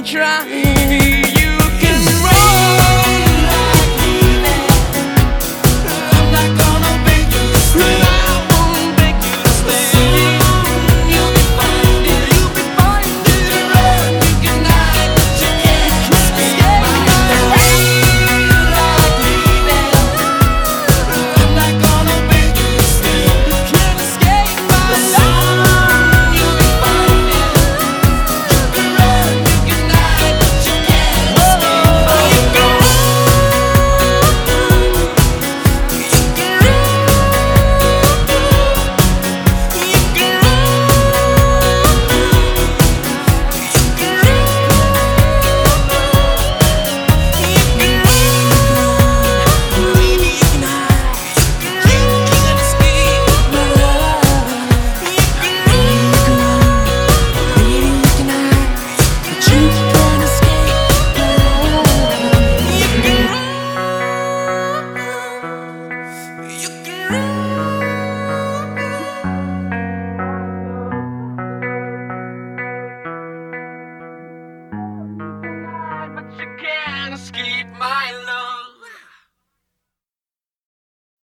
crying. You can run like leaving. I'm not gonna beg you to stay. I won't beg you to stay. You'll be fine, dear. You'll be fine, dear. You can run, you can hide, but you can't escape my feel like leaving. I'm not gonna beg you to stay. You can't escape my love. You'll be fine, dear. You can run, you can hide, but you can't escape my love. You